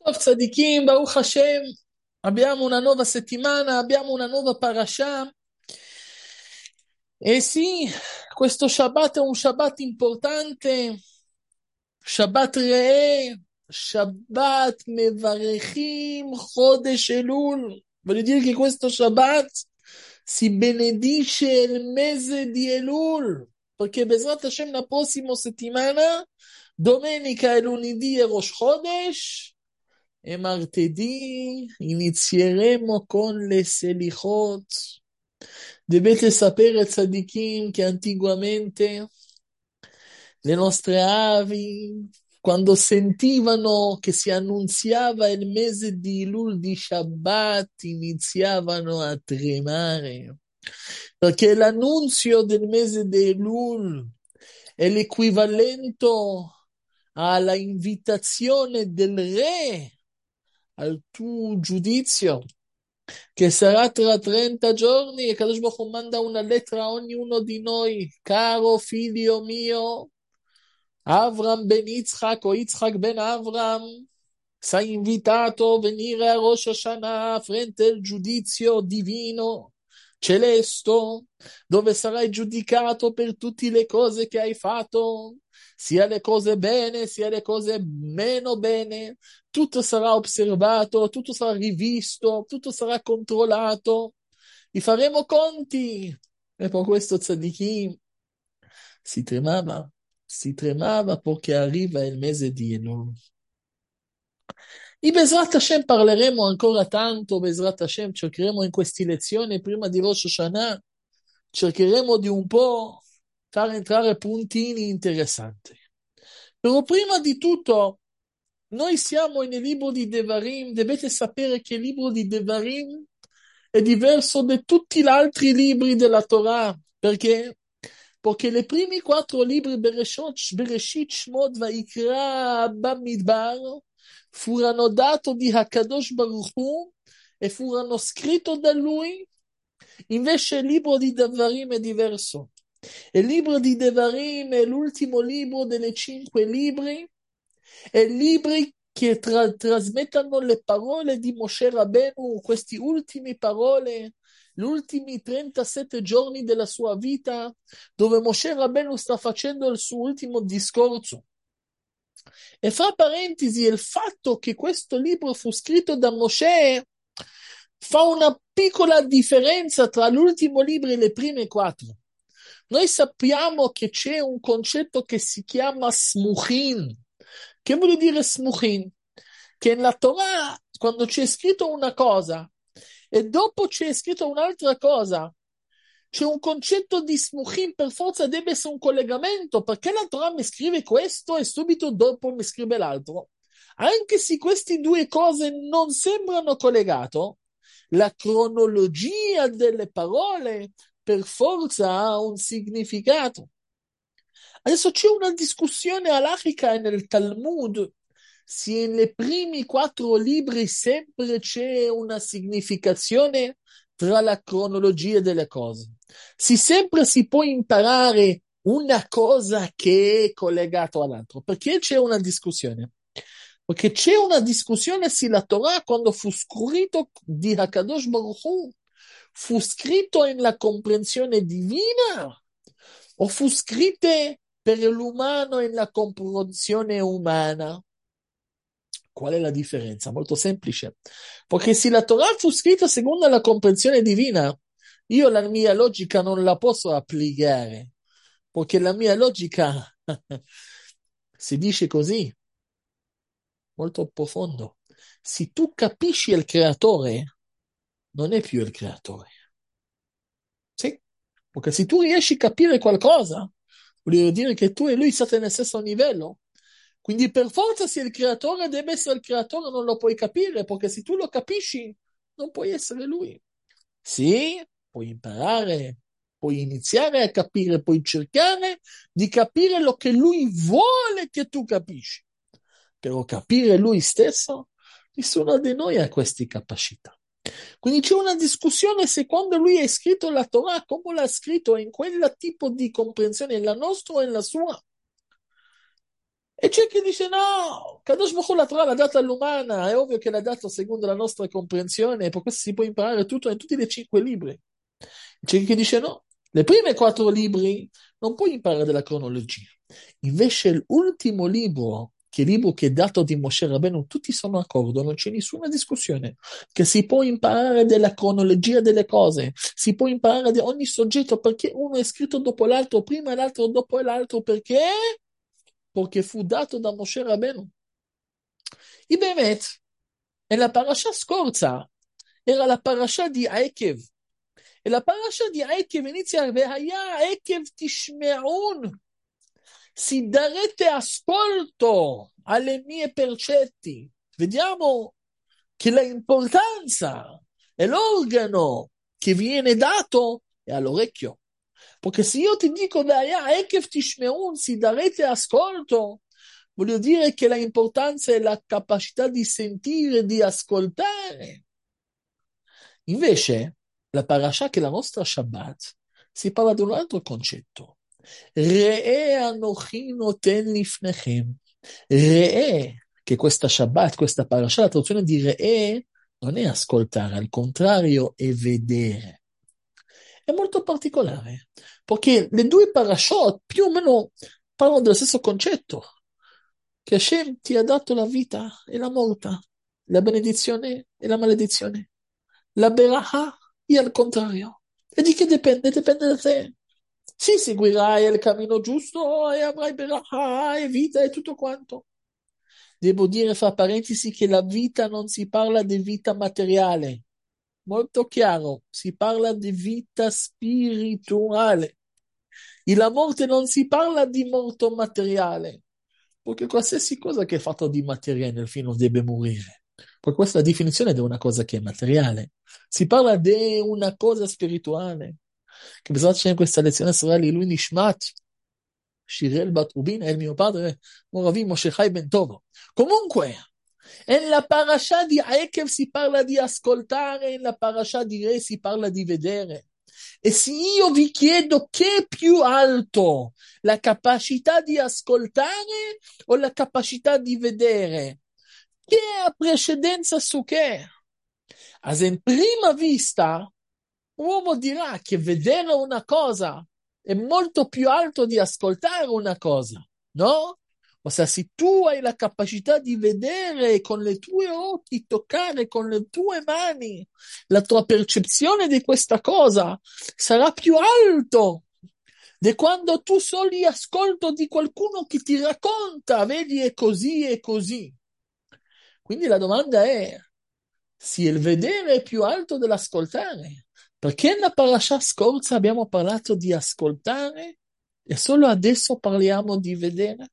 Tov Tzadikim, Baruch Hashem, abbiamo una nuova settimana, abbiamo una nuova parasha. E sì, questo Shabbat è un Shabbat importante, Shabbat Re'eh, Shabbat Mevarechim Chodesh Elul. Voglio dire che questo Shabbat si benedice il mese di Elul, perché Bezrat Hashem la prossima settimana, domenica e lunedì è Rosh Chodesh, e martedì inizieremo con le Selichot. Dovete sapere, tzadikim, che antiquamente le nostre avi, quando sentivano che si annunziava il mese di Elul di Shabbat, iniziavano a tremare. Perché l'annunzio del mese di Elul è l'equivalente alla invitazione del re al tuo giudizio, che sarà tra 30 giorni, e Kadosh Baruch Hu manda una lettera a ognuno di noi. Caro figlio mio, Avram ben Yitzhak o Yitzhak ben Avram, sei invitato a venire a Rosh Hashanah frente al giudizio divino, celesto, dove sarai giudicato per tutte le cose che hai fatto, sia le cose bene, sia le cose meno bene. Tutto sarà osservato, tutto sarà rivisto, tutto sarà controllato. Vi faremo conti. E per questo Tzadikim si tremava, si tremava perché arriva il mese di Elul. Di Bezrat Hashem parleremo ancora tanto, Bezrat Hashem cercheremo in queste lezioni prima di Rosh Hashanah, cercheremo di un po' far entrare puntini interessanti. Però prima di tutto, noi siamo nel libro di Devarim, dovete sapere che il libro di Devarim è diverso da tutti gli altri libri della Torah, perché? Perché i primi 4 libri, Bereshit, Shmot, Vaikra, Bamidbar, furono dati di Hakadosh Baruch Hu e furono scritti da lui. Invece il libro di Devarim è diverso. Il libro di Devarim è l'ultimo libro delle 5 libri, e libri che trasmettono le parole di Moshe Rabbeinu, queste ultime parole, gli ultimi 37 giorni della sua vita, dove Moshe Rabbeinu sta facendo il suo ultimo discorso. E fra parentesi, il fatto che questo libro fu scritto da Moshe fa una piccola differenza tra l'ultimo libro e le prime 4. Noi sappiamo che c'è un concetto che si chiama smuchin. Che vuol dire smuchin? Che nella Torah, quando c'è scritto una cosa e dopo c'è scritto un'altra cosa, c'è un concetto di smuchin, per forza deve essere un collegamento, perché la Torah mi scrive questo e subito dopo mi scrive l'altro. Anche se queste due cose non sembrano collegate, la cronologia delle parole per forza ha un significato. Adesso c'è una discussione halachica nel Talmud, se nei primi 4 libri sempre c'è una significazione tra la cronologia delle cose. Se sempre si può imparare una cosa che è collegata all'altro. Perché c'è una discussione? Perché c'è una discussione se la Torah, quando fu scritto di Hakadosh Baruch Hu, fu scritto nella comprensione divina o fu scritto per l'umano nella comprensione umana? Qual è la differenza? Molto semplice. Perché se la Torah fu scritta secondo la comprensione divina, io la mia logica non la posso applicare, perché la mia logica si dice così, molto profondo. Se tu capisci il creatore, non è più il creatore. Sì, perché se tu riesci a capire qualcosa, vuol dire che tu e lui siete nello stesso livello. Quindi per forza se il creatore deve essere il creatore non lo puoi capire, perché se tu lo capisci non puoi essere lui. Sì, puoi imparare, puoi iniziare a capire, puoi cercare di capire lo che lui vuole che tu capisci. Però capire lui stesso, nessuno di noi ha queste capacità. Quindi c'è una discussione se quando lui ha scritto la Torah, come l'ha scritto in quel tipo di comprensione, la nostra o la sua. E c'è chi dice no, Kadosh Baruch Hu la Torah l'ha data all'umana, è ovvio che l'ha dato secondo la nostra comprensione, e per questo si può imparare tutto in tutti i 5 libri. C'è chi dice no, le prime 4 libri non puoi imparare della cronologia. Invece l'ultimo libro, che è il libro che è dato di Moshe Rabbeinu, tutti sono d'accordo, non c'è nessuna discussione, che si può imparare della cronologia delle cose, si può imparare di ogni soggetto, perché uno è scritto dopo l'altro, prima l'altro, dopo l'altro, perché? Perché fu dato da Moshe Rabbeinu. I Bemet, e la parasha scorsa, era la parasha di Akev. E la parasha di Akev inizia, Vehaya Akev Tishme'un, si darete ascolto alle mie percetti. Vediamo che l'importanza e l'organo che viene dato è all'orecchio. Perché se io ti dico, Ekev Tishmeun, si darete ascolto, voglio dire che l'importanza è la capacità di sentire, di ascoltare. Invece, la parasha che è la nostra Shabbat, si parla di un altro concetto. Re'e anochi noten lifnechem. Re'e, che questa Shabbat, questa parasha, la traduzione di Re'e non è ascoltare, al contrario è vedere. È molto particolare, perché le due parashot più o meno parlano dello stesso concetto, che Hashem ti ha dato la vita e la morte, la benedizione e la maledizione. La beraha è al contrario. E di che dipende? Dipende da te. Sì, seguirai il cammino giusto e avrai beraha e vita e tutto quanto. Devo dire, fra parentesi, che la vita non si parla di vita materiale. Molto chiaro, si parla di vita spirituale. E la morte non si parla di morte materiale, perché qualsiasi cosa che è fatta di materia nel fine deve morire. Per questa definizione di una cosa che è materiale. Si parla di una cosa spirituale. Che bisogna c'è in questa lezione sorelle, lui Nishmat, Shirel Batrubin, è il mio padre, Moravi Moshe Chai Ben Tovo. Comunque, nella parasha di Akev si parla di ascoltare, nella parasha di Re si parla di vedere. E se io vi chiedo che è più alto, la capacità di ascoltare o la capacità di vedere, che ha precedenza su che? As in prima vista, uomo dirà che vedere una cosa è molto più alto di ascoltare una cosa, no? Ossia, se tu hai la capacità di vedere con le tue occhi, toccare con le tue mani, la tua percezione di questa cosa sarà più alto di quando tu soli ascolto di qualcuno che ti racconta, vedi, è così e così. Quindi la domanda è, se il vedere è più alto dell'ascoltare, perché nella parasha scorsa abbiamo parlato di ascoltare e solo adesso parliamo di vedere?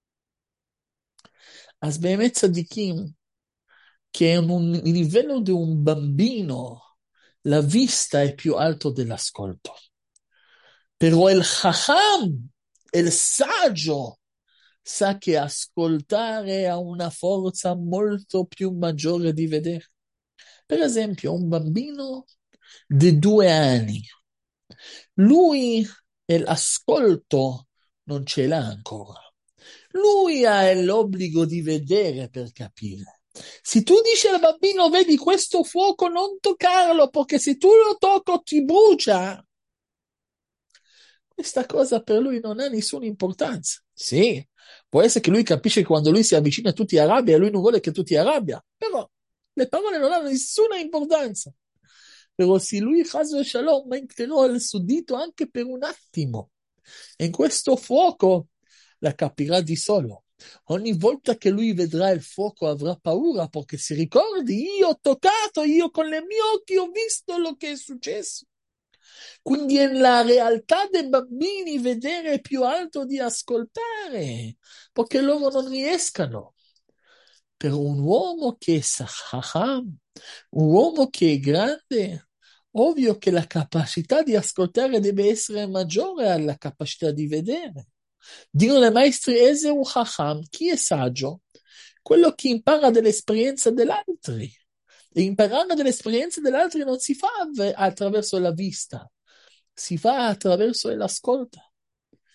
A sbemenza di Kim, che è un livello di un bambino, la vista è più alto dell'ascolto. Però il Chacham, il saggio, sa che ascoltare ha una forza molto più maggiore di vedere. Per esempio, un bambino di 2 anni, lui l'ascolto non ce l'ha ancora. Lui ha l'obbligo di vedere per capire. Se tu dici al bambino, vedi questo fuoco, non toccarlo, perché se tu lo tocco ti brucia, questa cosa per lui non ha nessuna importanza. Sì, può essere che lui capisce che quando lui si avvicina tu ti arrabbia e lui non vuole che tu ti arrabbia, però le parole non hanno nessuna importanza. Però se lui, Chas Shalom, metterò il suo dito anche per un attimo in questo fuoco, la capirà di solo. Ogni volta che lui vedrà il fuoco avrà paura perché si ricordi, io ho toccato, io con i miei occhi ho visto lo che è successo. Quindi è la realtà dei bambini vedere è più alto di ascoltare, perché loro non riescano. Per un uomo che è sahaham, un uomo che è grande, ovvio che la capacità di ascoltare deve essere maggiore alla capacità di vedere. Dicono le maestri, Ese un chacham, chi è saggio? Quello che impara dall'esperienza degli altri. E imparare dalle esperienze degli altri non si fa attraverso la vista, si fa attraverso l'ascolto.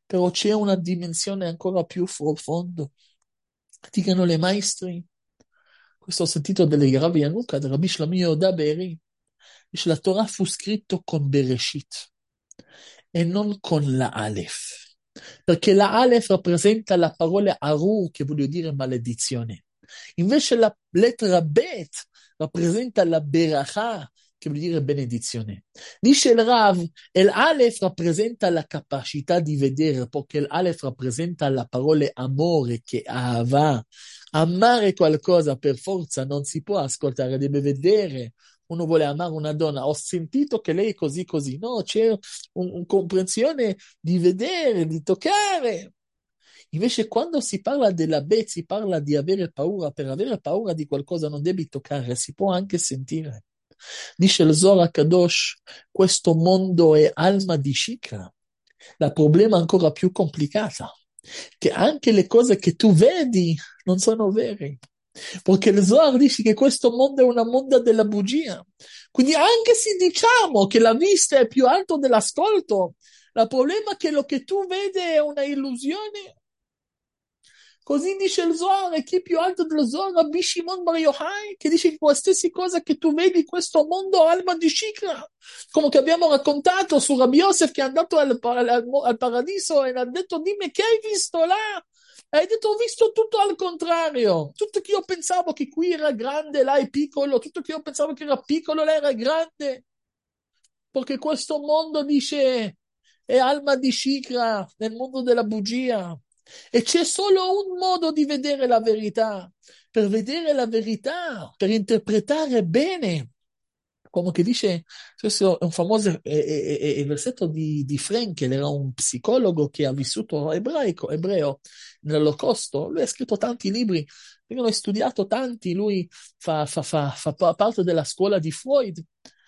però c'è una dimensione ancora più profonda. Dicono le maestri, questo ho sentito delle Rav Yanuka, del Rabbi Shlomo Yehuda Be'eri, dice la Torah fu scritto con Bereshit e non con la Aleph, perché la Aleph rappresenta la parola Aru, che vuol dire maledizione. Invece la lettera Bet rappresenta la Beracha, che vuol dire benedizione. Dice il Rav, l'Aleph rappresenta la capacità di vedere, perché l'Aleph rappresenta la parola amore, che Ahava. Amare qualcosa per forza non si può ascoltare, deve vedere. Uno vuole amare una donna, ho sentito che lei è così così. No, c'è una comprensione di vedere, di toccare. Invece quando si parla della bet, si parla di avere paura. Per avere paura di qualcosa non devi toccare, si può anche sentire. Dice il Zohar Kadosh, questo mondo è alma di Shikra. La problema è ancora più complicata, che anche le cose che tu vedi non sono vere. Perché il Zohar dice che questo mondo è una mondo della bugia. Quindi anche se diciamo che la vista è più alta dell'ascolto, il problema è che lo che tu vedi è una illusione. Così dice il Zohar, e chi è più alto dello Zohar? Rabbi Shimon Bar Yochai, che dice che qualsiasi cosa che tu vedi in questo mondo alma di Shikra, come che abbiamo raccontato su Rabbi Yosef che è andato al paradiso e ha detto dimmi che hai visto là? Hai detto ho visto tutto al contrario, tutto che io pensavo che qui era grande, là è piccolo, tutto che io pensavo che era piccolo, là era grande, perché questo mondo dice è alma di Shikra, nel mondo della bugia. E c'è solo un modo di vedere la verità. Per vedere la verità, per interpretare bene, come che dice, questo è un famoso versetto di Frenkel, era un psicologo che ha vissuto ebreo nell'Olocausto, lui ha scritto tanti libri, vengono studiato tanti, lui fa parte della scuola di Freud,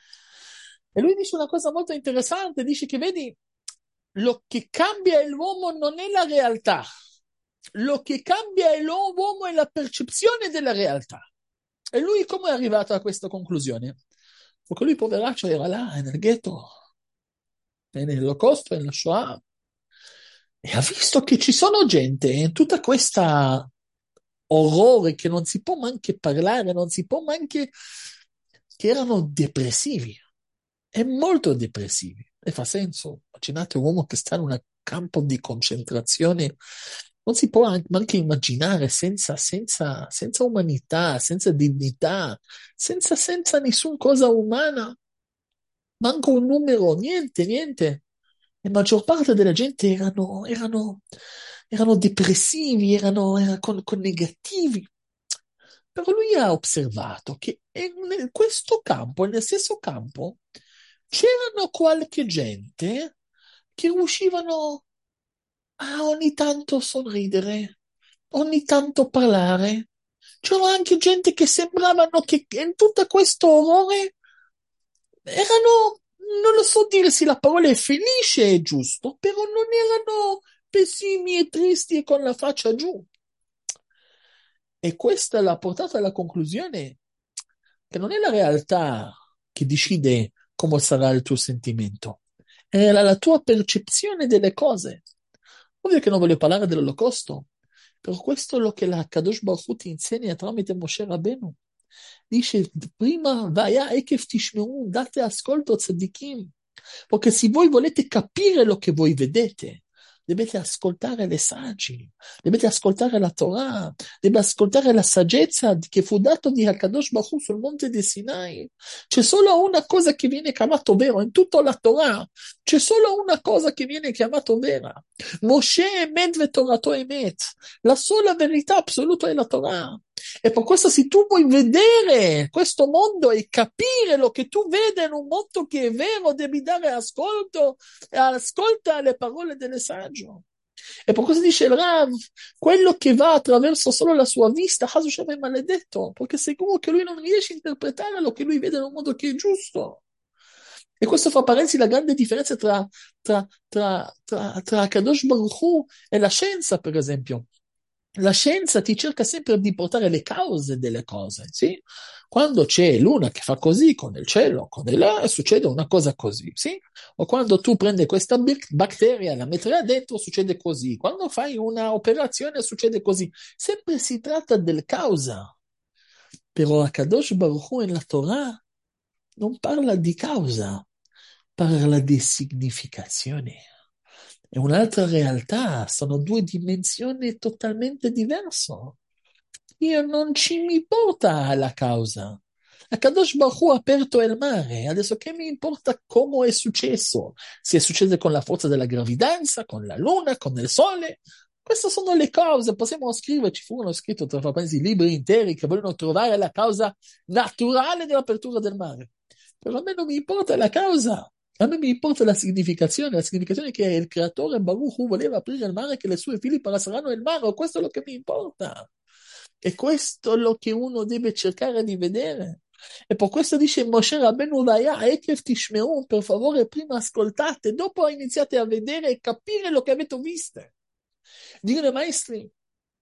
e lui dice una cosa molto interessante, dice che vedi, lo che cambia l'uomo non è la realtà, lo che cambia l'uomo è la percezione della realtà. E lui come è arrivato a questa conclusione? Perché lui, poveraccio, era là, nel ghetto, nell'Olocausto, nella Shoah, e ha visto che ci sono gente in tutta questa orrore che non si può neanche parlare, non si può neanche, che erano depressivi, e molto depressivi. E fa senso. Immaginate un uomo che sta in un campo di concentrazione, non si può neanche immaginare senza umanità, senza dignità, senza nessuna cosa umana, manco un numero, niente, niente. La maggior parte della gente erano depressivi, erano con negativi. Però lui ha osservato che in questo campo, nel stesso campo, c'erano qualche gente che riuscivano a ogni tanto sorridere, ogni tanto parlare. C'era anche gente che sembravano che in tutto questo orrore erano, non lo so dire se la parola è felice è giusto, però non erano pessimi e tristi e con la faccia giù. E questa l'ha portata alla conclusione che non è la realtà che decide come sarà il tuo sentimento, è la tua percezione delle cose. Ovvio che non voglio parlare dell'Olocausto, però questo è lo che la Kadosh Baruch Hu ti insegna tramite Moshe Rabbeinu. Dice prima, Vaya Ekev Tishmeu, date ascolto a tzaddikim, perché se voi volete capire lo che voi vedete, dovete ascoltare le saggi, dovete ascoltare la Torah, dovete ascoltare la saggezza che fu data di Hakadosh Baruch Hu sul monte di Sinai. C'è solo una cosa che viene chiamato vero in tutta la Torah, c'è solo una cosa che viene chiamato vera. Moshe Emet ve Torato Emet, la sola verità assoluta è la Torah. E per questo se tu vuoi vedere questo mondo e capire lo che tu vedi in un mondo che è vero, devi dare ascolto e ascolta le parole delle saggio. E per questo dice il Rav, quello che va attraverso solo la sua vista, Hashem è maledetto, perché sicuro che lui non riesce a interpretare lo che lui vede in un modo che è giusto. E questo fa apparenza la grande differenza tra Kadosh Baruch Hu e la scienza, per esempio. La scienza ti cerca sempre di portare le cause delle cose, sì? Quando c'è l'una che fa così con il cielo, con il là, succede una cosa così, sì? O quando tu prendi questa batteria, la metti là dentro, succede così. Quando fai una operazione, succede così. Sempre si tratta del causa. Però Akadosh Baruch Hu nella Torah non parla di causa, parla di significazione. È un'altra realtà, sono due dimensioni totalmente diverse. Io non ci mi importa la causa. Akadosh Baruch Hu ha aperto il mare, adesso che mi importa come è successo? Se è successo con la forza della gravidanza, con la luna, con il sole? Queste sono le cause, possiamo scrivere, ci furono scritti tra parentesi libri interi che vogliono trovare la causa naturale dell'apertura del mare. Però a me non mi importa la causa, a me mi importa la significazione è che il creatore Baruch Hu voleva aprire il mare, che le sue figlie passeranno il mare, questo è lo che mi importa. E questo è lo che uno deve cercare di vedere. E per questo dice Moshe Rabbeinu Vaya, Ekev Tishmeru, per favore prima ascoltate, dopo iniziate a vedere e capire lo che avete visto. Dicono i maestri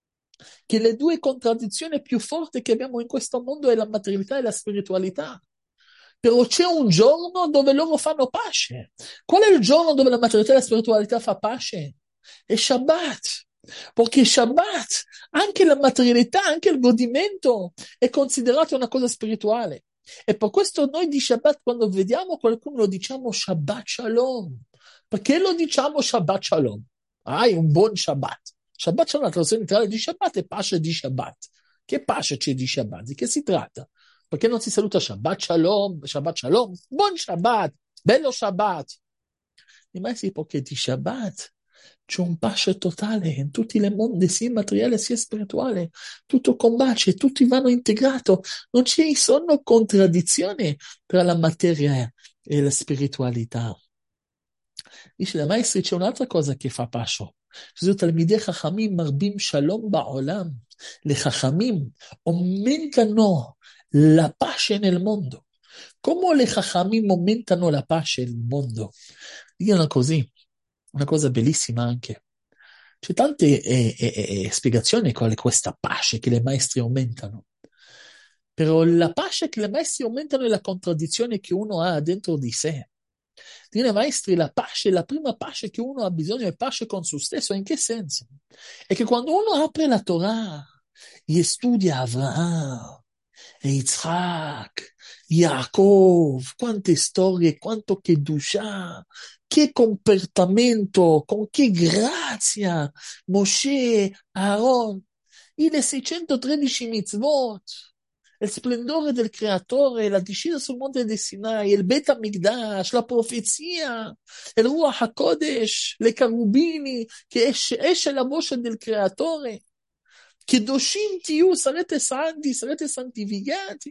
che le due contraddizioni più forti che abbiamo in questo mondo è la materialità e la spiritualità. Però c'è un giorno dove loro fanno pace. Qual è il giorno dove la materialità e la spiritualità fa pace? È Shabbat. Perché Shabbat, anche la materialità, anche il godimento è considerato una cosa spirituale. E per questo noi di Shabbat, quando vediamo qualcuno, lo diciamo Shabbat Shalom. Perché lo diciamo Shabbat Shalom? Hai un buon Shabbat. Shabbat Shalom, la traduzione letterale di Shabbat è pace di Shabbat. Che pace c'è di Shabbat? Di che si tratta? Perché non si saluta Shabbat Shalom, Shabbat Shalom? Buon Shabbat, bello Shabbat. Ma sì, perché di Shabbat c'è un pace totale in tutti i mondi, sia materiale sia spirituale. Tutto combacia, tutti vanno integrati. Non ci sono contraddizioni tra la materia e la spiritualità. Dice la maestra, c'è un'altra cosa che fa pace. Gesù Talmidei Chachamim marbim shalom ba'olam. Le Chachamim aumentano la pace nel mondo. Come le Chachamim aumentano la pace nel mondo? Dicono così, una cosa bellissima anche. C'è tante spiegazioni con questa pace che le maestre aumentano. Però la pace che le maestre aumentano è la contraddizione che uno ha dentro di sé. Dire maestri, la pace, la prima pace che uno ha bisogno è pace con se stesso. In che senso? È che quando uno apre la Torah e studia Avraham, e Yitzhak, Yaakov, quante storie, quanto Kedusha, che comportamento, con che grazia, Moshe, Aaron, i 613 mitzvot, il splendore del creatore, la discesa sul monte di Sinai, il Bet HaMikdash, la profezia, il Ruach HaKodesh, le carubini, che esce la voce del creatore. Kedoshim tiu, sarete santi, sarete santificati.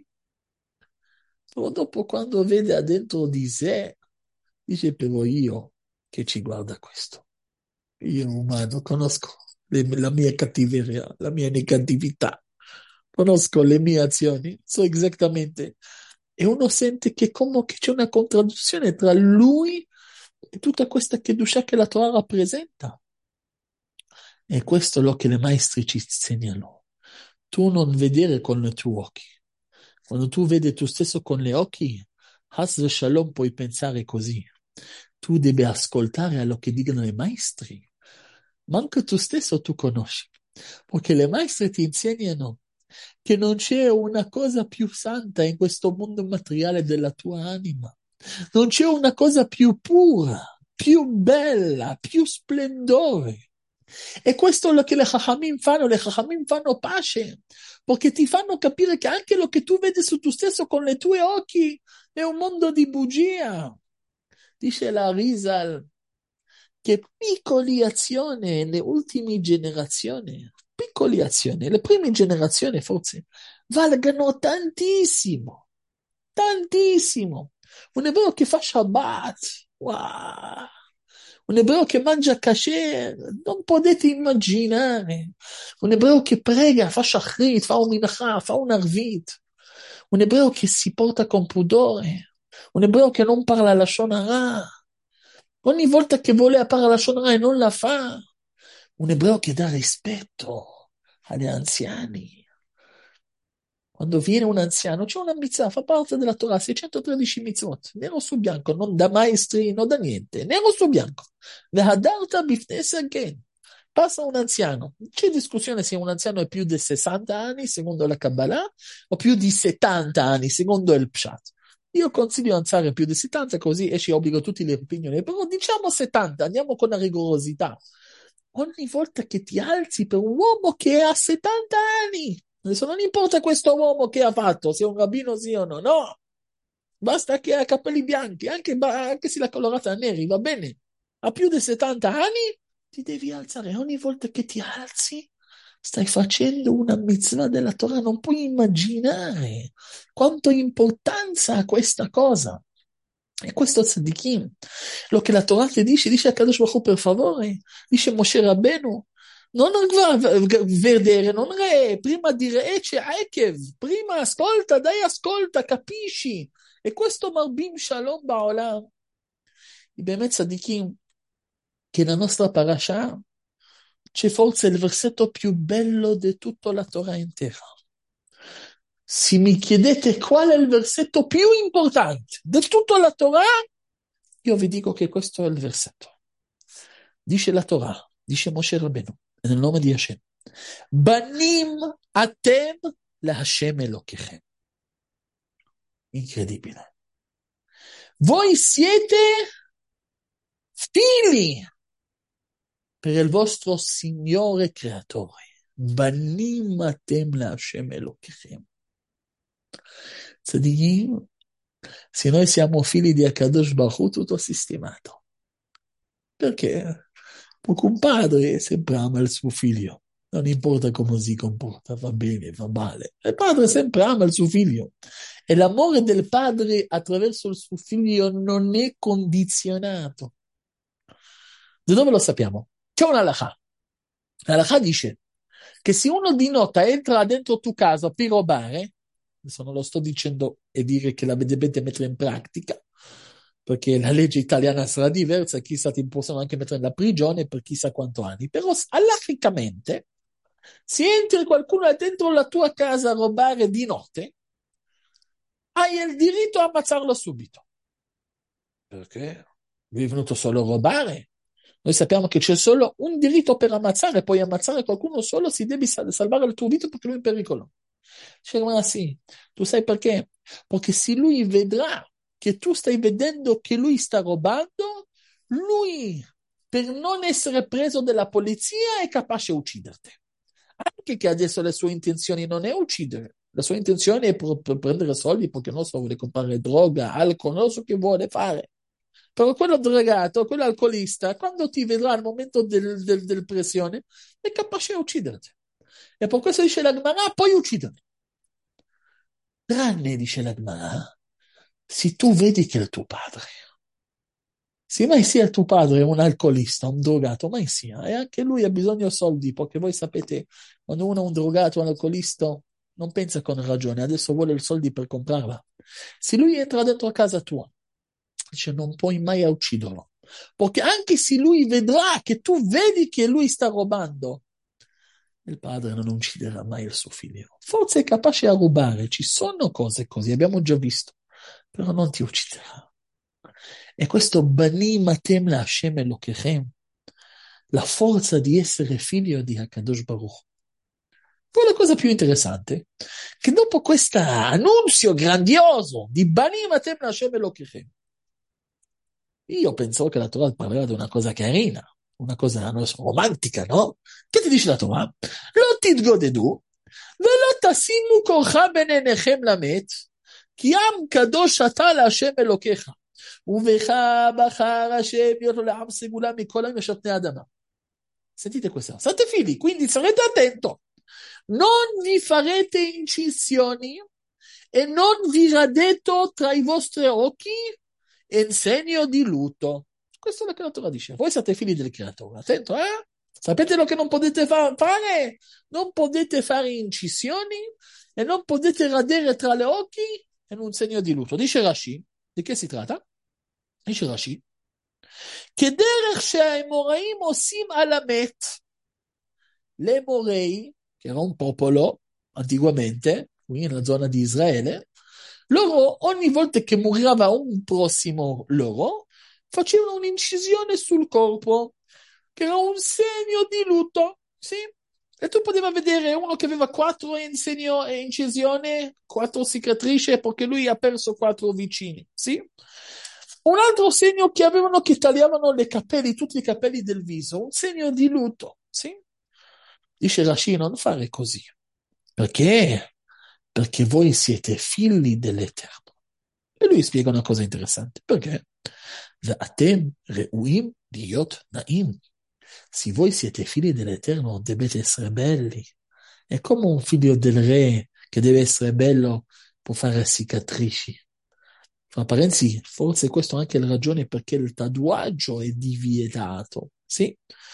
Però dopo quando vede dentro di sé, dice però io che ci guarda questo. Io umano conosco la mia cattiveria, la mia negatività, conosco le mie azioni, so esattamente. E uno sente che come che c'è una contraddizione tra lui e tutta questa Kedusha che la Torah rappresenta. E questo è lo che le maestri ci insegnano. Tu non vedere con i tuoi occhi. Quando tu vedi tu stesso con gli occhi, Has Shalom puoi pensare così. Tu devi ascoltare a lo che dicono i maestri. Ma anche tu stesso tu conosci. Perché le maestre ti insegnano che non c'è una cosa più santa in questo mondo materiale della tua anima. Non c'è una cosa più pura, più bella, più splendore. E questo è lo che le Chachamim fanno pace, perché ti fanno capire che anche lo che tu vedi su te stesso con i tuoi occhi è un mondo di bugia. Dice la Rizal che piccoli azioni nelle ultime generazioni, piccoli azioni, le prime generazioni forse, valgono tantissimo, tantissimo. Un ebreo che fa Shabbat, wow! Un ebreo che mangia kasher, non potete immaginare. Un ebreo che prega, fa shachrit, fa un minachah, fa un arvit. Un ebreo che si porta con pudore. Un ebreo che non parla la Lashon Hara. Ogni volta che vuole parlare la Lashon Hara e non la fa. Un ebreo che dà rispetto. agli anziani. Quando viene un anziano, c'è una mitzvah, fa parte della Torah, 613 mitzvot, nero su bianco, non da maestri, non da niente, nero su bianco. Vehadarta bifnei sargen. Passa un anziano, c'è discussione se un anziano è più di 60 anni, secondo la Kabbalah, o più di 70 anni, secondo il Pshat. Io consiglio alzare più di 70, così esci obbligo tutte le opinioni, però diciamo 70, andiamo con la rigorosità. Ogni volta che ti alzi per un uomo che ha 70 anni, adesso non importa questo uomo che ha fatto, se è un rabbino sì o no, no, basta che ha capelli bianchi, anche se l'ha colorata a neri, va bene. Ha più di 70 anni, ti devi alzare. Ogni volta che ti alzi, stai facendo una mitzvah della Torah. Non puoi immaginare quanto importanza ha questa cosa. E questo tzadikim, lo che la Torah ti dice a Kadosh Baruch Hu, per favore, dice Moshe Rabbeinu, non vedere, non prima dire c'è Ekev, prima ascolta, dai ascolta, capisci? E questo Marbim Shalom Ba'olam. I באמת tzadikim, che nella nostra parasha c'è forse il versetto più bello di tutta la Torah intera. Se mi chiedete qual è il versetto più importante di tutta la Torah, io vi dico che questo è il versetto. Dice la Torah, dice Moshe Rabbeinu, nel nome di Hashem. Banim atem la Hashem Elokechem. Incredibile. Voi siete figli per il vostro Signore Creatore. Banim atem la Hashem Elokechem. Tzadikim, se noi siamo figli di Akadosh Baruch Hu, tutto sistemato. Perché? Perché un padre sempre ama il suo figlio. Non importa come si comporta, va bene, va male. Il padre sempre ama il suo figlio. E l'amore del padre attraverso il suo figlio non è condizionato. Da dove lo sappiamo? C'è un halakha. L'halakha dice che se uno di notte entra dentro tua casa per rubare, adesso non lo sto dicendo e dire che la dovete mettere in pratica, perché la legge italiana sarà diversa, chissà ti possono anche mettere nella prigione per chissà quanto anni, però all'africamente, se entri qualcuno dentro la tua casa a rubare di notte, hai il diritto a ammazzarlo subito. Perché? Lui è venuto solo a rubare. Noi sappiamo che c'è solo un diritto per ammazzare, puoi ammazzare qualcuno solo se devi salvare il tuo vita perché lui è in pericolo. Dice, sì, tu sai perché? Perché se lui vedrà che tu stai vedendo che lui sta rubando, lui, per non essere preso dalla polizia, è capace di ucciderti. Anche che adesso le sue intenzioni non è uccidere, la sua intenzione è per prendere soldi perché non so, vuole comprare droga, alcol, non so che vuole fare. Però quello drogato, quello alcolista, quando ti vedrà al momento del pressione, è capace di ucciderti. E per questo dice la Gemara, puoi uccidermi. Tranne, dice la Gemara, se tu vedi che è il tuo padre, se mai sia il tuo padre un alcolista, un drogato, mai sia, e anche lui ha bisogno di soldi, perché voi sapete, quando uno è un drogato, un alcolista, non pensa con ragione, adesso vuole i soldi per comprarla. Se lui entra dentro a casa tua, dice non puoi mai ucciderlo, perché anche se lui vedrà che tu vedi che lui sta rubando, il padre non ucciderà mai il suo figlio. Forse è capace a rubare, ci sono cose così, abbiamo già visto, però non ti ucciderà. E questo Banim Atem la Hashem Elokechem, la forza di essere figlio di Hakadosh Baruch. Poi la cosa più interessante, che dopo questo annunzio grandioso di Banim Atem la Hashem Elokechem, io pensavo che la Torah parlerà di una cosa carina, una cosa non so, romantica, no? Che ti dice la Torah? Lo titgodedu, ולא תשימו כוחה בין עיניכם למת, כי עם קדוש אתה להשם אלוקיך, ובך בחר השם להיות לעם סגולה מכל המשתני האדמה. Sentite questa, state figli, quindi sarete attento, non vi farete incisioni e non vi radete tra i vostri occhi in segno di lutto. Questo è lo che la Torah dice. Voi siete figli del creatore. Attento, eh? Sapete lo che non potete fare? Non potete fare incisioni e non potete radere tra le occhi in un segno di lutto. Dice Rashi. Di che si tratta? Dice Rashi. כדרך שהאמוראים עושים על המת, לאמורי, che era un popolo antiquamente, qui nella zona di Israele, loro ogni volta che moriva un prossimo loro, facevano un'incisione sul corpo, che era un segno di lutto, sì? E tu potevi vedere uno che aveva quattro incisioni, quattro cicatrici, perché lui ha perso quattro vicini, sì? Un altro segno che avevano che tagliavano le capelli, tutti i capelli del viso, un segno di lutto, sì? Dice Rashi, non fare così. Perché? Perché voi siete figli dell'Eterno. E lui spiega una cosa interessante. Perché? Atem reuim liot naim. Se voi siete figli dell'Eterno, dovete essere belli. È come un figlio del re che deve essere bello, può fare cicatrici. Fra parentesi, forse questa è anche la ragione perché il tatuaggio è vietato. Sì?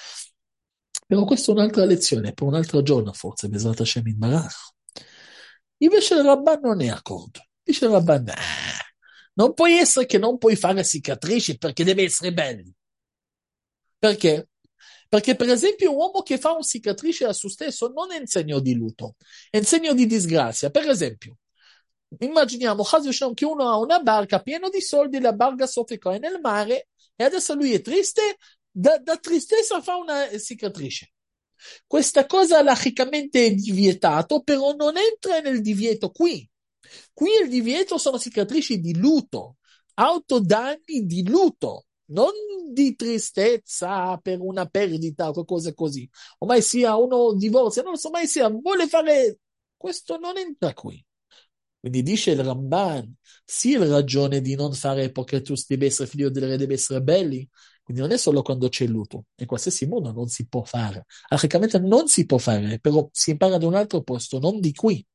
Però questa è un'altra lezione, per un altro giorno forse, Bezrat Hashem in Barach. Invece il Rabban non è d'accordo. Dice il Rabban, non puoi essere che non puoi fare cicatrici perché deve essere bello. Perché? Perché per esempio un uomo che fa una cicatrice a se stesso non è un segno di lutto, è un segno di disgrazia. Per esempio, immaginiamo che uno ha una barca piena di soldi, la barca soffoca nel mare e adesso lui è triste, da tristezza fa una cicatrice. Questa cosa logicamente è vietato, però non entra nel divieto qui. Qui il divieto sono cicatrici di lutto, autodanni di lutto, non di tristezza per una perdita o qualcosa così. O mai sia uno divorzia, non lo so, mai sia, vuole fare... Questo non entra qui. Quindi dice il Ramban, sì, il ragione di non fare perché tu devi essere figlio del re, devi essere belli, quindi non è solo quando c'è il lutto, in qualsiasi modo non si può fare. Logicamente non si può fare, però si impara da un altro posto, non di qui.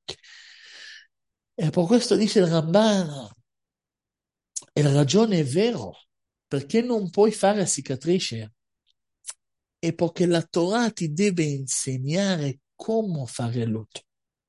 E per questo dice il Ramban, e la ragione è vero, perché non puoi fare cicatrice? È perché la Torah ti deve insegnare come fare il lutto.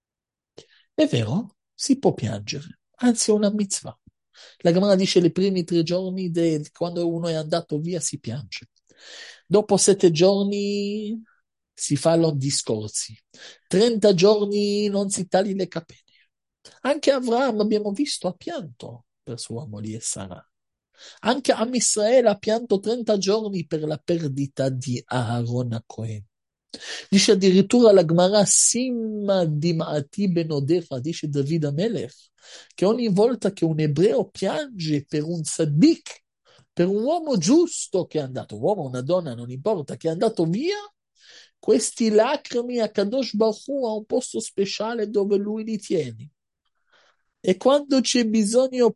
È vero, si può piangere, anzi è una mitzvah. La Gemara dice i primi 3 giorni quando uno è andato via si piange. Dopo 7 giorni si fanno discorsi. 30 giorni non si tagli le capelli. Anche Avraham abbiamo visto ha pianto per sua moglie Sara. Anche Am Israele ha pianto 30 giorni per la perdita di Aaron a Cohen. Dice addirittura la Gemara Simma di Maati ben Odefa, dice David Amelech, che ogni volta che un ebreo piange per un tzaddik, per un uomo giusto che è andato, un uomo o una donna, non importa, che è andato via, questi lacrimi a Kadosh Baruch Hu ha un posto speciale dove lui li tiene. E quando c'è bisogno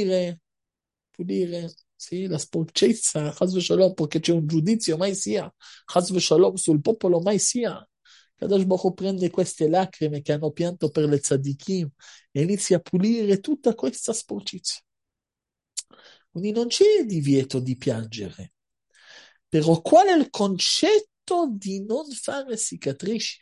pulire, sì, la sporcezza, Chas v'Shalom, perché c'è un giudizio, mai sia, Chas v'Shalom sul popolo, mai sia. Kadosh Baruch Hu prende queste lacrime che hanno pianto per le tzadikim e inizia a pulire tutta questa sporcizia. Quindi non c'è divieto di piangere. Però qual è il concetto di non fare cicatrici?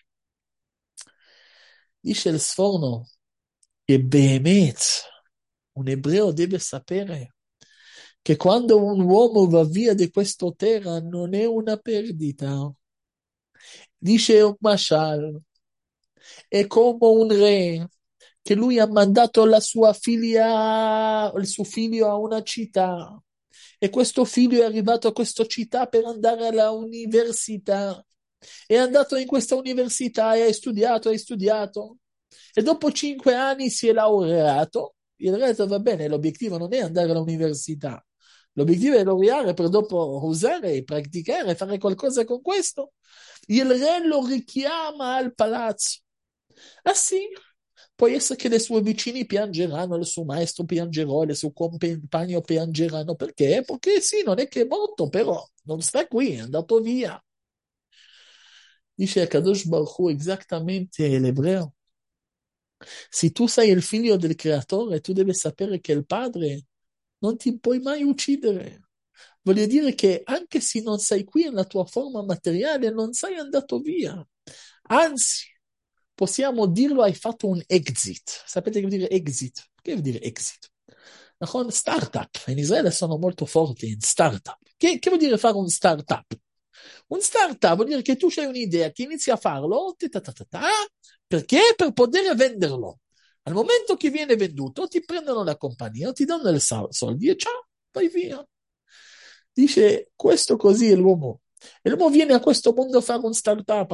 Dice il Sforno che Behemet, un ebreo deve sapere che quando un uomo va via di questa terra non è una perdita. Dice un Mashal, è come un re che lui ha mandato la sua figlia, il suo figlio a una città e questo figlio è arrivato a questa città per andare all'università. È andato in questa università e ha studiato e dopo 5 anni si è laureato. Il re ha detto va bene, l'obiettivo non è andare all'università, l'obiettivo è laureare per dopo usare, praticare, fare qualcosa con questo. Il re lo richiama al palazzo. Ah sì, può essere che le sue vicini piangeranno, il suo maestro piangerà, le sue compagne piangeranno. Perché? Perché sì, non è che è morto, però non sta qui, è andato via. Dice Kadosh Baruch Hu esattamente l'ebreo. Se tu sei il figlio del creatore, tu devi sapere che il padre non ti puoi mai uccidere. Voglio dire che anche se non sei qui nella tua forma materiale, non sei andato via. Anzi, possiamo dirlo, hai fatto un exit. Sapete che vuol dire exit? Che vuol dire exit? Startup. In Israele sono molto forti in startup. Che vuol dire fare un startup? Un startup vuol dire che tu hai un'idea, che inizi a farlo, perché? Per poter venderlo. Al momento che viene venduto, ti prendono la compagnia, ti danno i soldi e ciao, vai via. Dice, questo così è l'uomo. E l'uomo viene a questo mondo a fare un startup,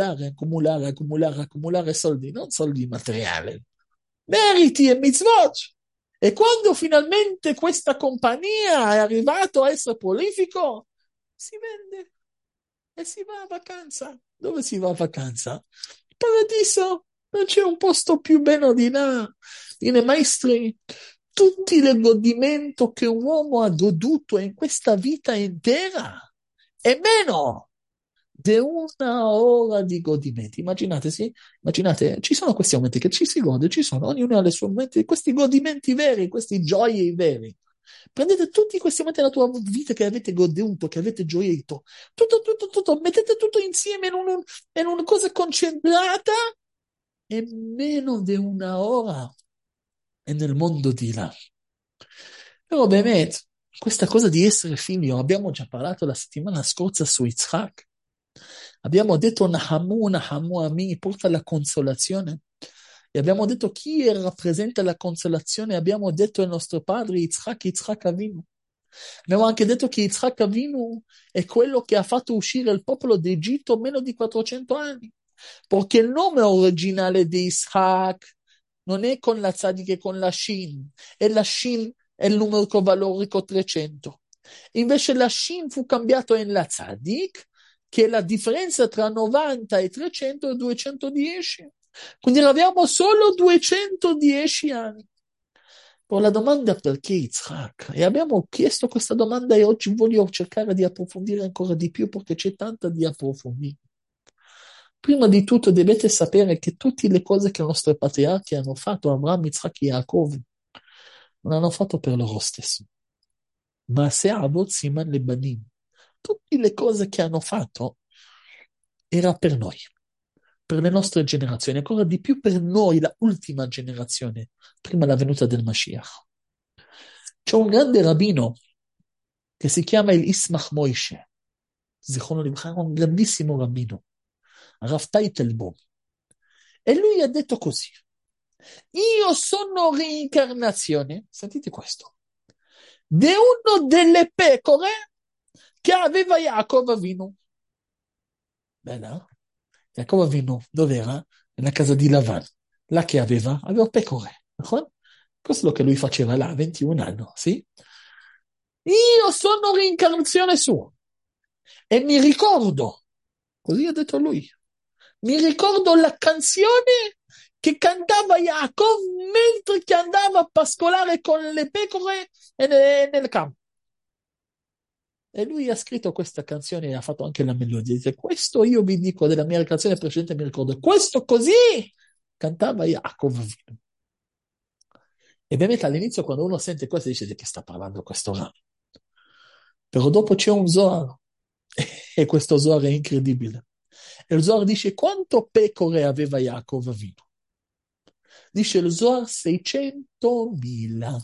accumulare soldi, non soldi materiali, meriti e mitzvot. E quando finalmente questa compagnia è arrivato a essere prolifico, si vende e si va a vacanza. Dove si va a vacanza? Paradiso. Non c'è un posto più bello di là. Dine maestri, tutti il godimento che un uomo ha goduto in questa vita intera è meno di una ora di godimento. Immaginate, sì? Immaginate, ci sono questi momenti che ci si gode, ci sono, ognuno ha le sue momenti, questi godimenti veri, questi gioie veri. Prendete tutti questi momenti della tua vita che avete goduto, che avete gioito, tutto, mettete tutto insieme in una cosa concentrata e meno di una ora è nel mondo di là. Però ovviamente, questa cosa di essere figlio, abbiamo già parlato la settimana scorsa su Yitzhak. Abbiamo detto Nahamu Ami, porta la consolazione. E abbiamo detto chi rappresenta la consolazione. Abbiamo detto il nostro padre Yitzhak Avinu. Abbiamo anche detto che Yitzhak Avinu è quello che ha fatto uscire il popolo d'Egitto meno di 400 anni. Perché il nome originale di Yitzhak non è con la Tzadik, è con la Shin. E la Shin è il numerico valorico 300. Invece la Shin fu cambiato in la Tzadik, che la differenza tra 90 e 300 è 210. Quindi abbiamo solo 210 anni. Poi la domanda perché Yitzhak? E abbiamo chiesto questa domanda e oggi voglio cercare di approfondire ancora di più perché c'è tanta di approfondire. Prima di tutto dovete sapere che tutte le cose che i nostri patriarchi hanno fatto, Abraham, Yitzhak e Yaakov, non hanno fatto per loro stessi. Ma se Avot Siman le Banim, tutte le cose che hanno fatto era per noi, per le nostre generazioni, ancora di più per noi, la ultima generazione, prima della venuta del Mashiach. C'è un grande rabbino che si chiama il Ismach Moishe, Zichrono Livcha, un grandissimo rabbino, Rav Teitelbaum. E lui ha detto così: io sono reincarnazione, sentite questo, di uno delle pecore che aveva Yaakov Avinu. Bella? Yaakov Avinu, dov'era? Nella casa di Lavan. Là che aveva pecore. Questo è quello che lui faceva là, 21 anni, sì? Io sono reincarnazione sua. E mi ricordo, così ha detto lui, mi ricordo la canzone che cantava Yaakov mentre che andava a pascolare con le pecore nel campo. E lui ha scritto questa canzone e ha fatto anche la melodia. Dice, questo io vi dico della mia canzone precedente, mi ricordo, questo così cantava Yaakov. E ovviamente all'inizio quando uno sente questo dice di che sta parlando questo ramo. Però dopo c'è un Zohar e questo Zohar è incredibile. E il Zohar dice quanto pecore aveva Yaakov Avinu. Dice il Zohar 600.000.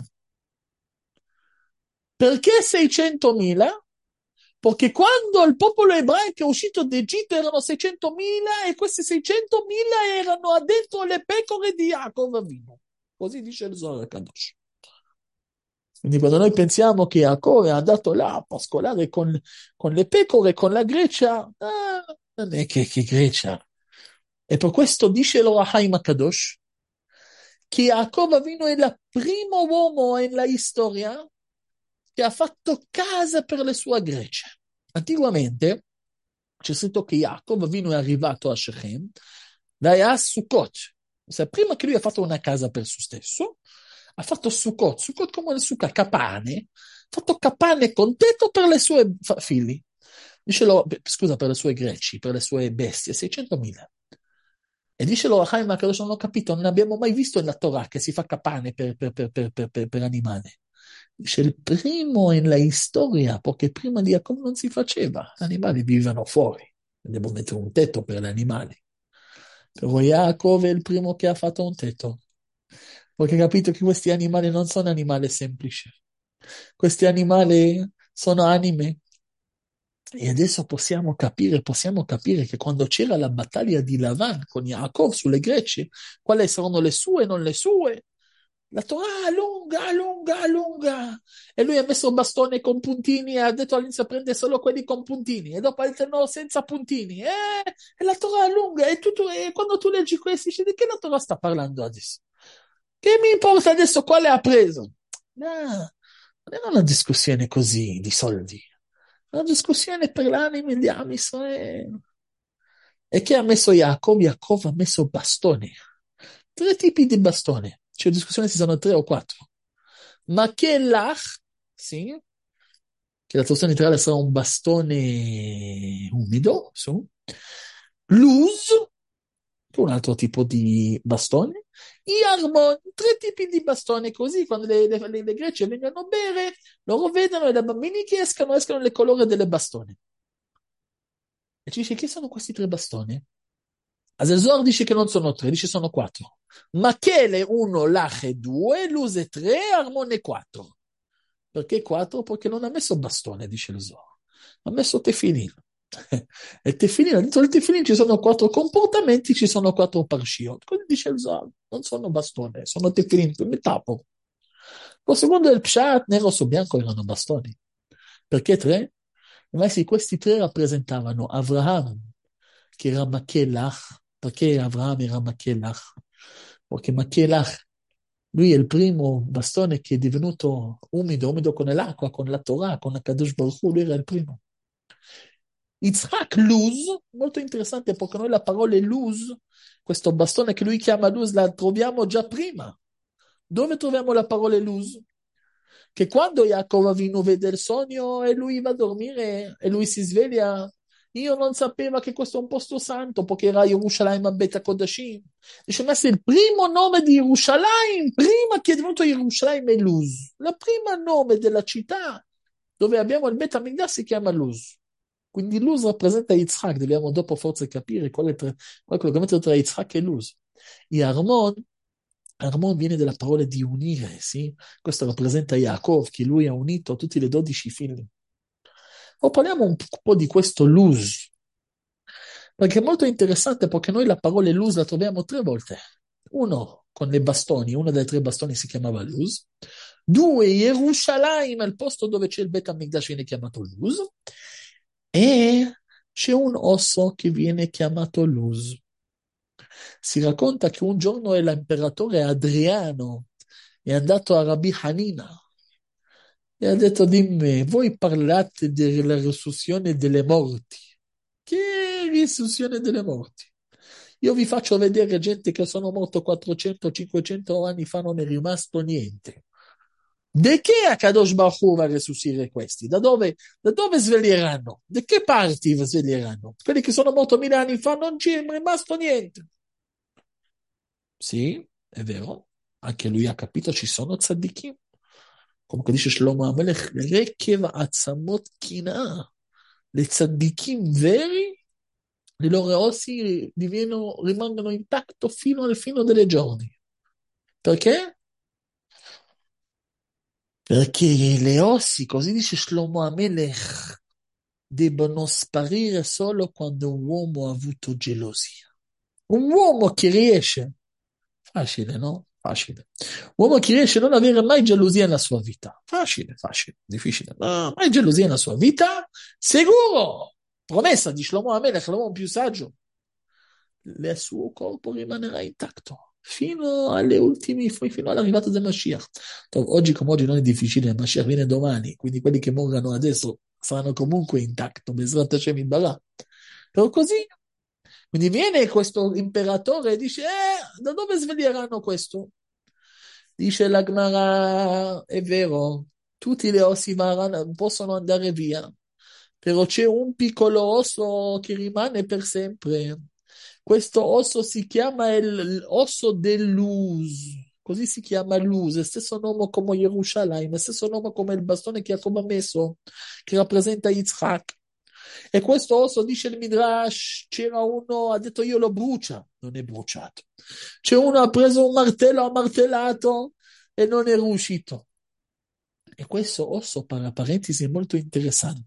Perché 600.000? Perché quando il popolo ebraico è uscito d'Egitto erano 600.000 e questi 600.000 erano addentro le pecore di Yaakov Avinu. Così dice il Zohar Kadosh. Quindi quando noi pensiamo che Yaakov è andato là a pascolare con le pecore, con la Grecia, non è che Grecia. E per questo dice lo Haim Kadosh che Yaakov Avinu è il primo uomo nella storia che ha fatto casa per la sua Grecia. Anticamente c'è scritto che Yaakov Avinu è arrivato a Shechem da a Sukkot. Cioè, prima che lui ha fatto una casa per se stesso, ha fatto Sukkot come il succa, capane, ha fatto capane con tetto per le sue figli. Dicelo, scusa, per le sue greci, per le sue bestie, 600.000. E dice lo Chaim Akadosh, non ho capito, non abbiamo mai visto nella Torah che si fa capane per animali. Dice il primo nella storia, perché prima di Jacob non si faceva, gli animali vivevano fuori, devo mettere un tetto per gli animali. Però Jacob è il primo che ha fatto un tetto, perché ha capito che questi animali non sono animali semplici, questi animali sono anime, E adesso possiamo capire che quando c'era la battaglia di Lavan con Yaakov sulle grecce, quali saranno le sue e non le sue? La Torah allunga, allunga, allunga. E lui ha messo il bastone con puntini e ha detto all'inizio prende solo quelli con puntini. E dopo ha detto no, senza puntini. E la Torah allunga. E quando tu leggi questo, dici di che la Torah sta parlando adesso? Che mi importa adesso quale ha preso? No, non è una discussione così di soldi. È una discussione per l'anima di Am Israele. E che ha messo Jacob? Jacob ha messo bastoni. Tre tipi di bastone. Cioè, discussione si sono tre o quattro. Ma che l'ach, sì, che la traduzione letterale sarà un bastone umido, su. Luz, che è un altro tipo di bastone. I armon, tre tipi di bastone, così quando le grecce vengono a bere, loro vedono e da bambini che escono le colore delle bastone. E ci dice, che sono questi tre bastoni? Asesor dice che non sono tre, dice sono quattro. Machele uno, Lache due, Luse tre, Armone quattro. Perché quattro? Perché non ha messo bastone, dice lo Zohar. Ha messo tefilin. E tefilin, dentro il tefilin ci sono quattro comportamenti, ci sono quattro parshiot. Così dice lo Zohar. Non sono bastone, sono tefilin, metafora. Poi secondo il Pshat, nero su bianco erano bastoni. Perché tre? Ma sì, questi tre rappresentavano Avraham, che era Machelach. Perché Avraham era Machelach? Perché Machelach, lui è il primo bastone che è divenuto umido, umido con l'acqua, con la Torah, con la Kadosh Baruch Hu, lui era il primo. Yitzhak Luz, molto interessante perché noi la parola Luz, questo bastone che lui chiama Luz, la troviamo già prima. Dove troviamo la parola Luz? Che quando Jacob Avinu vede il sogno e lui va a dormire e lui si sveglia, io non sapevo che questo è un posto santo perché era Yerushalayim Bet Kodashim. Dice, ma se il primo nome di Yerushalayim, prima che è venuto Yerushalayim è Luz. Il primo nome della città dove abbiamo il Bet Hamikdash si chiama Luz. Quindi Luz rappresenta Yitzhak, dobbiamo dopo forse capire qual è il collegamento tra Yitzhak e Luz. E Armon viene dalla parola di unire, sì? Questo rappresenta Yaakov, che lui ha unito tutti le 12 figli. O parliamo un po' di questo Luz, perché è molto interessante perché noi la parola Luz la troviamo tre volte. Uno, con le bastoni, uno dei tre bastoni si chiamava Luz. Due, Yerushalayim, il posto dove c'è il Bet HaMikdash viene chiamato Luz. E c'è un osso che viene chiamato Luz. Si racconta che un giorno l'imperatore Adriano è andato a Rabbi Hanina e ha detto: Dimmi, voi parlate della risurrezione delle morti. Che risurrezione delle morti? Io vi faccio vedere gente che sono morto 400-500 anni fa, non è rimasto niente. Da che Akadosh Baruch Hu va a resuscitare questi? Da dove sveglieranno? Da che parti sveglieranno? Quelli che sono morti 1000 anni fa non c'è rimasto niente. Sì, è vero, anche lui ha capito, ci sono tzaddikim. Comunque dice Shlomo Amelech, Rekev Atzamot Kina. Le tzaddikim veri, le loro ossi rimangono intatto fino al fine delle giorni. Perché? Perché le ossi, così dice Shlomo Amelech, debbono sparire solo quando un uomo ha avuto gelosia. Un uomo che riesce. Facile, no? Facile. Uomo che riesce a non avere mai gelosia nella sua vita. Facile, facile, difficile. No, mai gelosia nella sua vita? Sicuro! Promessa di Shlomo Amelech, l'uomo più saggio. Il suo corpo rimanerà intatto fino alle ultime, fino all'arrivata del Mashiach. Oggi come oggi non è difficile, il Mashiach viene domani, quindi quelli che morranno adesso saranno comunque intatto, Bezrat Hashem Yitbarach. Però così, quindi viene questo imperatore e dice, da dove sveglieranno questo? Dice la Gemara, è vero, tutti le ossi possono andare via, però c'è un piccolo osso che rimane per sempre. Questo osso si chiama l'osso dell'Uz, così si chiama Luz, stesso nome come Gerusalemme, stesso nome come il bastone che Jacob ha messo, che rappresenta Yitzhak. E questo osso, dice il Midrash, c'era uno, ha detto io lo brucia, non è bruciato. C'è uno, ha preso un martello, ha martellato e non è riuscito. E questo osso, tra parentesi, è molto interessante.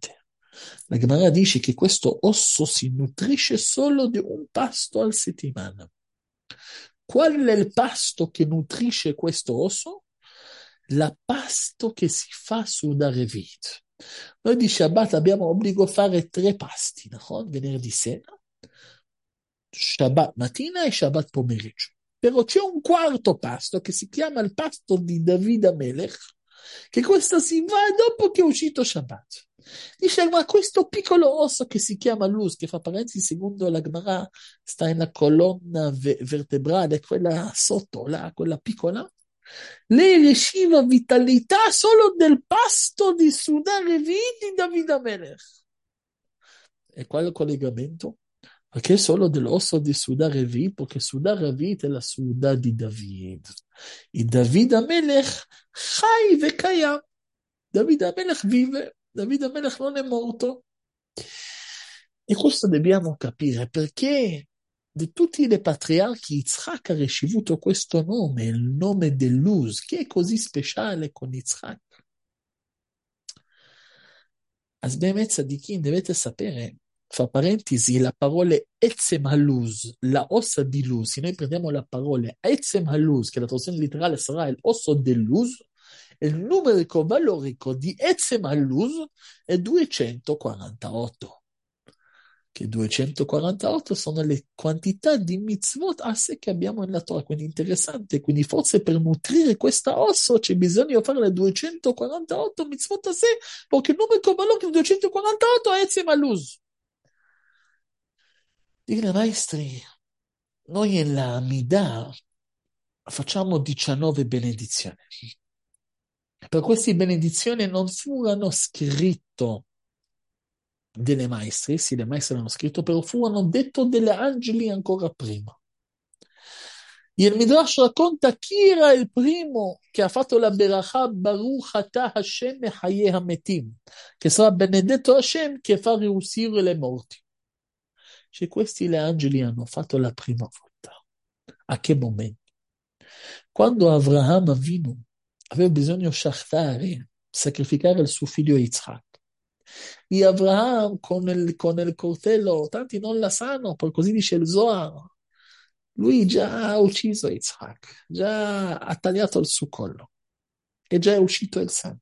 La Gemara dice che questo osso si nutrisce solo di un pasto alla settimana. Qual è il pasto che nutrisce questo osso? La pasto che si fa su da Revit. Noi di Shabbat abbiamo obbligo a fare 3 pasti, no? Venerdì sera, Shabbat mattina e Shabbat pomeriggio. Però c'è un quarto pasto che si chiama il pasto di David Amelech, che questo si va dopo che è uscito Shabbat. Dice, ma questo piccolo osso che si chiama luz, che fa parentesi secondo la Gemara, sta nella colonna vertebrale, quella sotto, là, quella piccola, lei riceviva vitalità solo del pasto di Sudan Levi di David Amelech. E qual è il collegamento? Perché solo dell'osso di Suda Revit? Perché Suda Revit è la Suda di David. E David Amelech chai ve kayam. David Amelech vive, David Amelech non è morto. E questo dobbiamo capire perché di tutti i patriarchi Yitzhak ha ricevuto questo nome, il nome dell'Uz, che è così speciale con Yitzhak. As באמת צדיקים, dovete sapere, fra parentesi, la parola Etzem Haluz, la ossa di luz, se noi prendiamo la parola Etzem Haluz, che la traduzione letterale sarà il osso del luz, il numerico valorico di Etzem Haluz è 248. Che 248 sono le quantità di mitzvot a sé che abbiamo nella Torah, quindi interessante, quindi forse per nutrire questa osso c'è bisogno di fare le 248 mitzvot a sé, perché il numero valore di 248 è Etzem Haluz. Dire maestri, noi nella Amidah facciamo 19 benedizioni. Per queste benedizioni non furono scritte delle maestri, sì, le maestre hanno scritto, però furono detto delle angeli ancora prima. E il Midrash racconta chi era il primo che ha fatto la Beracha Baruch Atah Hashem Mechayeh Hametim, che sarà benedetto Hashem che fa riuscire le morti. Cioè questi gli angeli hanno fatto la prima volta. A che momento? Quando Avraham Avinu aveva bisogno di shachtare, sacrificare il suo figlio Yitzhak, e Avraham con il coltello, tanti non la sanno, per così dice il Zohar, lui già ha ucciso Yitzhak, già ha tagliato il suo collo, e già è uscito il sangue.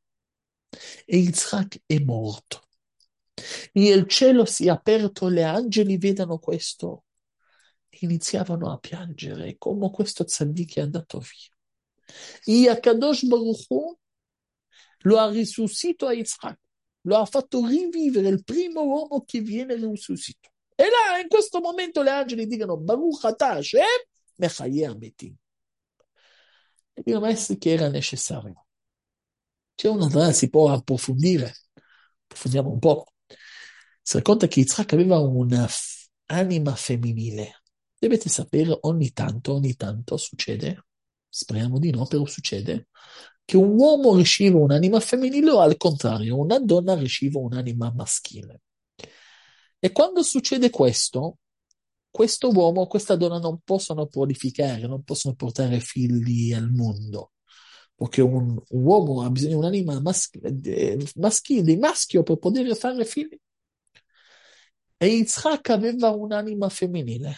E Yitzhak è morto. E il cielo si è aperto, gli angeli vedono questo, e iniziavano a piangere, come questo tzaddik è andato via. E Akadosh Baruch Hu lo ha risuscitato a Yitzhak, lo ha fatto rivivere, il primo uomo che viene risuscitato. E là, in questo momento, gli angeli dicono, Baruch atah Hashem, mechayeh hametim. E dicono, maestri, che era necessario. C'è una cosa, si può approfondiamo un po'. Si racconta che Yitzhak aveva un'anima femminile. Dovete sapere, ogni tanto succede, speriamo di no, però succede, che un uomo riceve un'anima femminile o al contrario, una donna riceve un'anima maschile. E quando succede questo uomo o questa donna non possono prolificare, non possono portare figli al mondo, perché un uomo ha bisogno di un'anima maschile, di maschio per poter fare figli. E Yitzhak aveva un'anima femminile.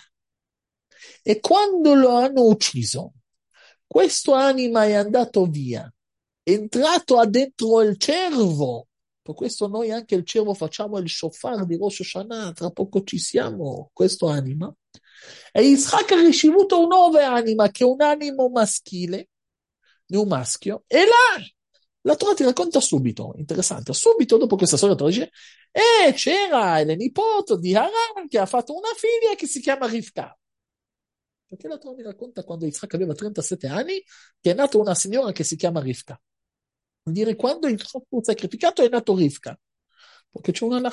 E quando lo hanno ucciso, questo anima è andato via, è entrato dentro il cervo. Per questo noi anche il cervo facciamo il shofar di Rosh Hashanah, tra poco ci siamo, questo anima. E Yitzhak ha ricevuto un nuovo anima, che è un animo maschile, di un maschio, e là la Torah ti racconta subito, interessante, subito dopo questa storia la Torah dice, e c'era il nipote di Haran che ha fatto una figlia che si chiama Rivka. Perché la Torah mi racconta quando Yitzhak aveva 37 anni che è nata una signora che si chiama Rivka. Vuol dire quando Yitzhak fu sacrificato è nato Rivka. Perché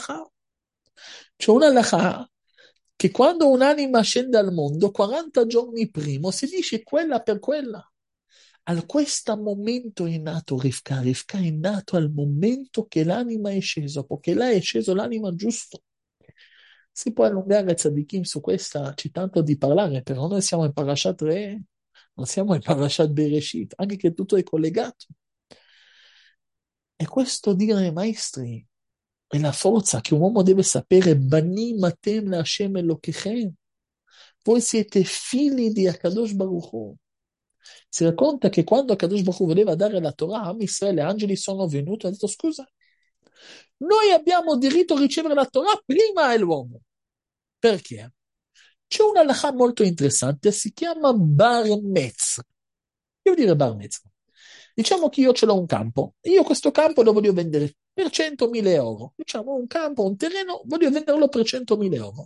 c'è una halakha che quando un'anima scende al mondo, 40 giorni prima si dice quella per quella. A questo momento è nato Rivka. Rivka è nato al momento che l'anima è sceso, perché là è sceso l'anima giusto. Si può allungare Tzadikim su questa, c'è tanto di parlare, però noi siamo in Parashat Re, non siamo in Parashat Bereshit, anche che tutto è collegato. E questo dire ai maestri, è la forza che un uomo deve sapere, Banim atem la Hashem Elokechem. Voi siete figli di Akadosh Baruch Hu. Si racconta che quando Akadosh Baruch Hu voleva dare la Torah a Israele, gli angeli sono venuti e hanno detto scusa, noi abbiamo diritto a ricevere la Torah prima dell'uomo. Perché? C'è una halakha molto interessante, si chiama Bar Metzra. Che vuol dire Bar Metzra? Diciamo che io ce l'ho un campo, io questo campo lo voglio vendere per 100.000 euro. Diciamo un campo, un terreno, voglio venderlo per 100.000 euro.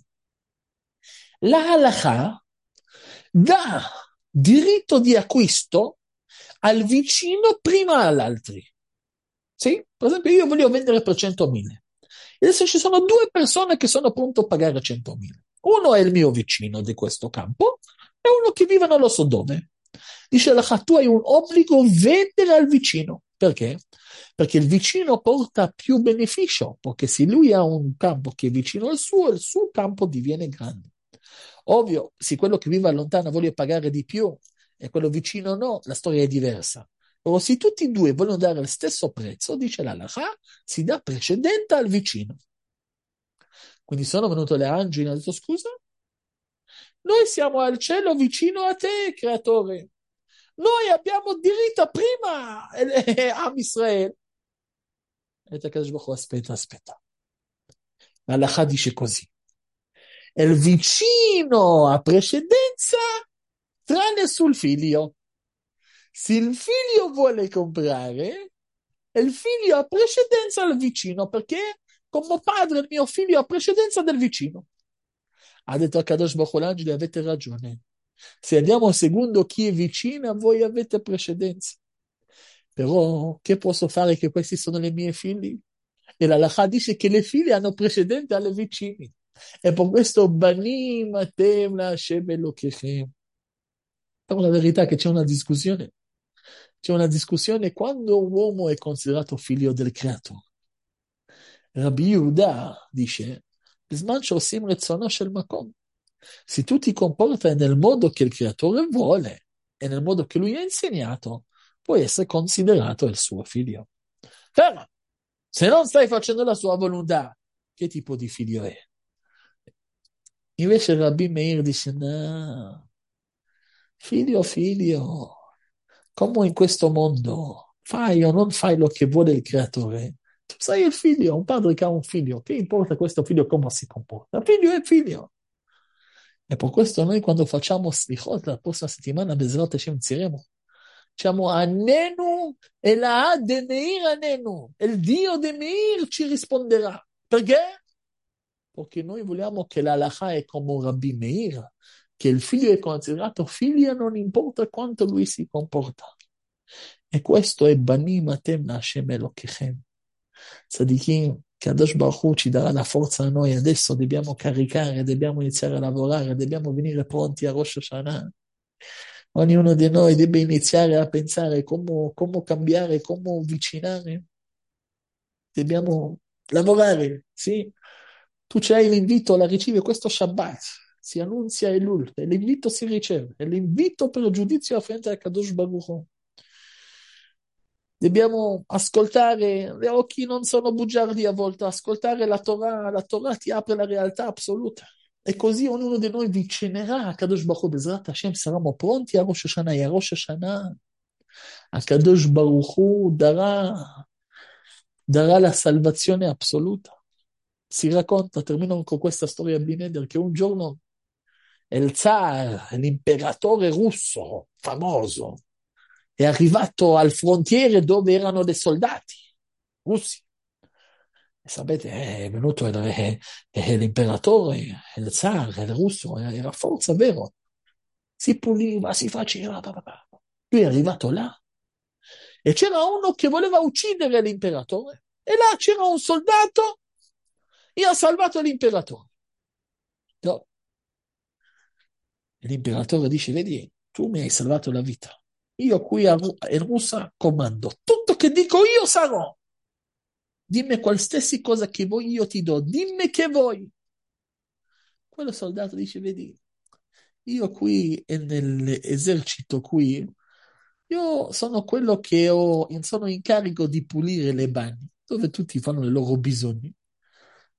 La halakha dà diritto di acquisto al vicino prima all'altri. Sì? Per esempio, io voglio vendere per 100.000. E adesso ci sono due persone che sono pronte a pagare 100.000. Uno è il mio vicino di questo campo e uno che vive non lo so dove. Dice la tu hai un obbligo vendere al vicino. Perché? Perché il vicino porta più beneficio, perché se lui ha un campo che è vicino al suo, il suo campo diviene grande. Ovvio, se quello che vive lontano vuole pagare di più e quello vicino no, la storia è diversa. O se tutti e due vogliono dare lo stesso prezzo, dice l'Halakha, si dà precedente al vicino. Quindi sono venuto le angeli e hanno detto scusa, noi siamo al cielo vicino a te, creatore. Noi abbiamo diritto prima a Israele. E te Kadosh Baruch Hu, aspetta. L'Halakha dice così. Il vicino ha precedenza tranne sul figlio. Se il figlio vuole comprare, il figlio ha precedenza al vicino, perché come padre il mio figlio ha precedenza del vicino. Ha detto a Kadosh Baruch Hu, l'angelo, avete ragione. Se andiamo secondo chi è vicino, voi avete precedenza. Però che posso fare che questi sono i miei figli? E l'Halakha dice che le figlie hanno precedente alle vicini. E per questo Banim atem la Hashem Elokechem. Però la verità è che c'è una discussione. C'è una discussione quando un uomo è considerato figlio del creatore. Rabbi Yehuda dice, בזמן שעושים רצונו של מקום. Se tu ti comporti nel modo che il creatore vuole e nel modo che lui ha insegnato, puoi essere considerato il suo figlio. Però, se non stai facendo la sua volontà, che tipo di figlio è? Invece Rabbi Meir dice, no, figlio, come in questo mondo fai o non fai lo che vuole il creatore, tu sei il figlio, un padre che ha un figlio, che importa questo figlio come si comporta? Figlio è figlio. E per questo noi quando facciamo slichot la prossima settimana, Bezrat Hashem inizieremo. Diciamo, Anenu e la de Meir Anenu. Il Dio di Meir ci risponderà. Perché? Perché noi vogliamo che la halakha è come Rabbi Meir, che il figlio è considerato figlio non importa quanto lui si comporta. E questo è Banim atem Hashem Elokechem. Tzadikim, Kadosh Baruch Hu ci darà la forza a noi, adesso dobbiamo caricare, dobbiamo iniziare a lavorare, dobbiamo venire pronti a Rosh Hashanah. Ognuno di noi deve iniziare a pensare come cambiare, come avvicinare. Dobbiamo lavorare, sì. Tu c'hai l'invito, la ricevi questo Shabbat, si annunzia Elul, e l'invito si riceve, e l'invito per il giudizio a fronte a Kadosh Baruch Hu. Dobbiamo ascoltare, gli occhi non sono bugiardi a volte, ascoltare la Torah ti apre la realtà assoluta. E così ognuno di noi vincinerà a Kadosh Baruch Hu, Bezrat Hashem, saremo pronti a Rosh Hashanah, e a Rosh Hashanah, a Kadosh Baruch Hu darà la salvazione assoluta. Si racconta, termino con questa storia Bineder, che un giorno il zar, l'imperatore russo famoso, è arrivato al frontiere dove erano dei soldati russi. E sapete, è venuto l'imperatore, il zar, il russo, era forza, vero? Si puliva, si faceva. Lui è arrivato là e c'era uno che voleva uccidere l'imperatore. E là c'era un soldato e ha salvato l'imperatore. No. E l'imperatore dice, vedi, tu mi hai salvato la vita. Io qui in Russia comando. Tutto che dico io sarò. Dimmi qualsiasi cosa che vuoi, io ti do. Dimmi che vuoi. Quello soldato dice, vedi, io qui nell'esercito qui, io sono quello che sono in carico di pulire le bagni, dove tutti fanno i loro bisogni.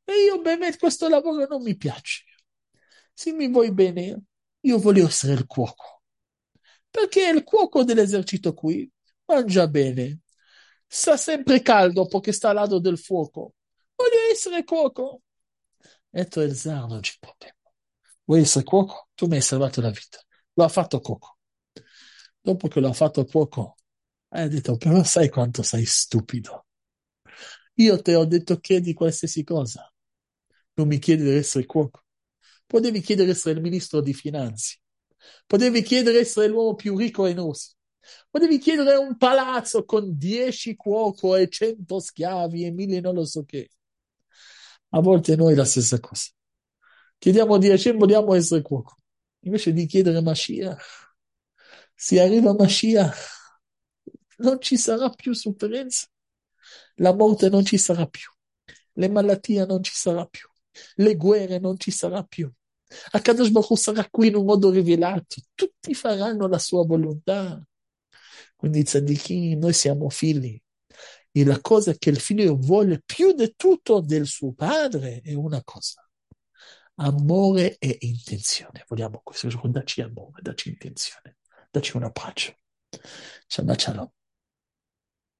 E io, beh, questo lavoro non mi piace. Se mi vuoi bene, io voglio essere il cuoco. Perché il cuoco dell'esercito qui mangia bene, sta sempre caldo perché sta al lato del fuoco. Voglio essere cuoco. E tu il zar non c'è problema. Vuoi essere cuoco? Tu mi hai salvato la vita. Lo ha fatto cuoco. Dopo che lo ha fatto cuoco, hai detto, però sai quanto sei stupido. Io ti ho detto chiedi qualsiasi cosa. Non mi chiedi di essere cuoco. Potevi chiedere di essere il ministro di finanze. Potevi chiedere di essere l'uomo più ricco e nosi. Potevi chiedere un palazzo con 10 cuoco e 100 schiavi e 1000 non lo so che. A volte noi la stessa cosa. Chiediamo 10 e vogliamo essere cuoco. Invece di chiedere Mashiach, se arriva Mashiach, non ci sarà più sofferenza. La morte non ci sarà più. Le malattie non ci sarà più. Le guerre non ci sarà più. Akadosh Baruch Hu sarà qui in un modo rivelato. Tutti faranno la sua volontà. Quindi tzaddikim, noi siamo figli. E la cosa che il figlio vuole più di tutto del suo padre è una cosa. Amore e intenzione. Vogliamo questo giorno, dacci amore, dacci intenzione, dacci una pace. Shabbat shalom.